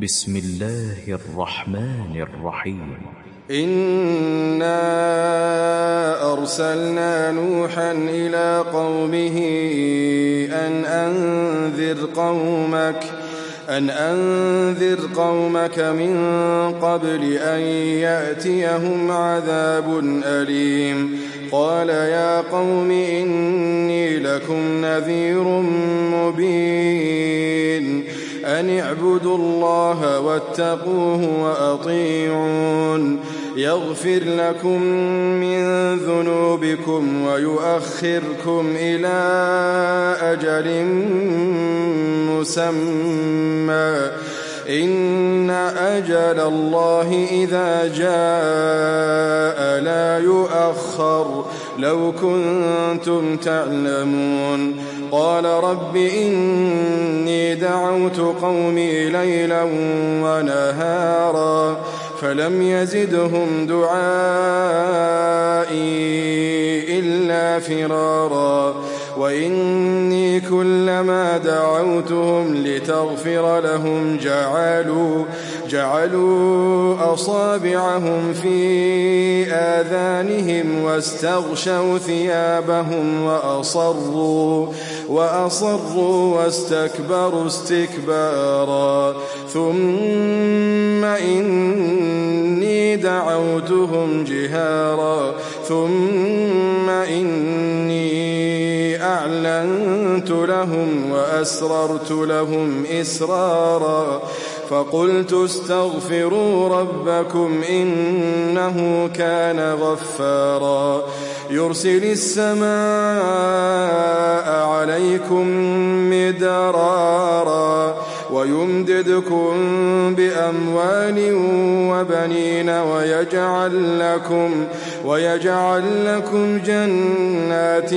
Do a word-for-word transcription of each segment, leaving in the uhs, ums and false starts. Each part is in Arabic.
بسم الله الرحمن الرحيم. إنا أرسلنا نوحا إلى قومه أن أنذر قومك أن أنذر قومك من قبل أن يأتيهم عذاب أليم. قال يا قوم إني لكم نذير مبين أن اعبدوا الله واتقوه وأطيعون يغفر لكم من ذنوبكم ويؤخركم إلى أجل مسمى إن أجل الله إذا جاء لا يؤخر لو كنتم تعلمون. قال رب إني دعوت قومي ليلا ونهارا فلم يزدهم دعائي إلا فرارا وإني كلما دعوتهم لتغفر لهم جعلوا جعلوا أصابعهم في آذانهم واستغشوا ثيابهم وأصروا وأصروا واستكبروا استكبارا ثم إني دعوتهم جهارا ثم إني أعلنت لهم وأسررت لهم إسرارا فقلت استغفروا ربكم إنه كان غفارا يرسل السماء عليكم مدرارا ويمددكم بأموال وبنين ويجعل لكم ويجعل لكم جنات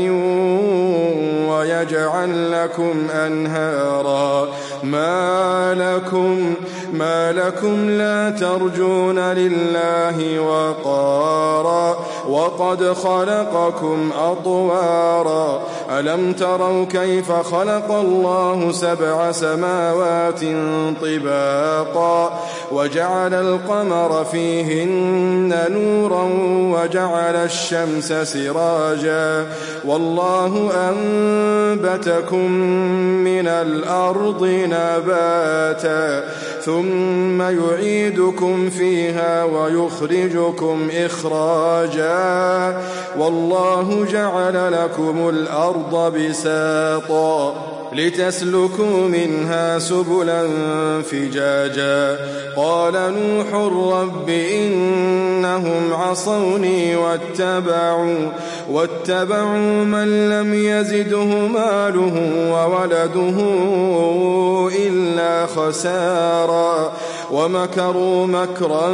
ويجعل لكم أنهارا ما لكم ما لكم لا ترجون لله وقارا وقد خلقكم أطوارا ألم تروا كيف خلق الله سبع سماوات طباقا وجعل القمر فيهن نورا وجعل الشمس سراجا والله أنبتكم من الأرض نباتا ثم يعيدكم فيها ويخرجكم إخراجا والله جعل لكم الأرض بساطا لتسلكوا منها سبلا فجاجا قال نوح رب إنهم عصوني واتبعوا واتبعوا من لم يزده ماله وولده إلا خسارا ومكروا مكرا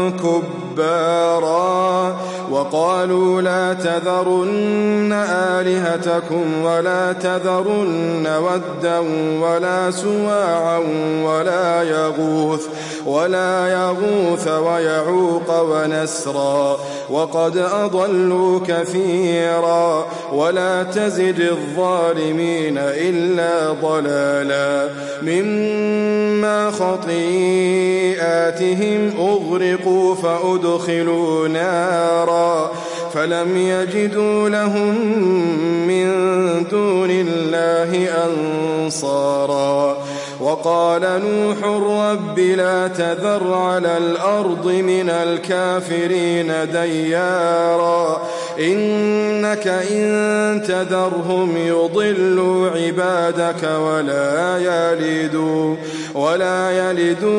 كبارا وقالوا لا تذرن آلهتكم ولا تذرن ودا ولا سواعا ولا يغوث ولا يغوث ويعوق ونسرا وقد أضلوا كثيرا ولا تزد الظالمين إلا ضلالا مما خطيئاتهم أغرقوا فأدخلوا نارا فلم يجدوا لهم من دون الله أنصارا وقال نوح رب لا تذر على الأرض من الكافرين ديارا إنك إن تذرهم يضلوا عبادك ولا يلدوا ولا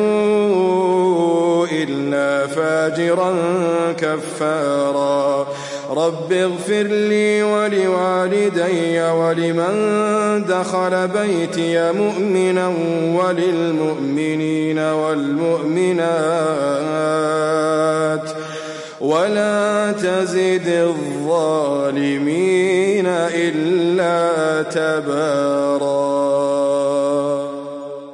يلدوا إلا فاجرا كفارا رب اغفر لي ولوالدي ولمن دخل بيتي مؤمنا وللمؤمنين والمؤمنات ولا تزد الظالمين إلا تبارا.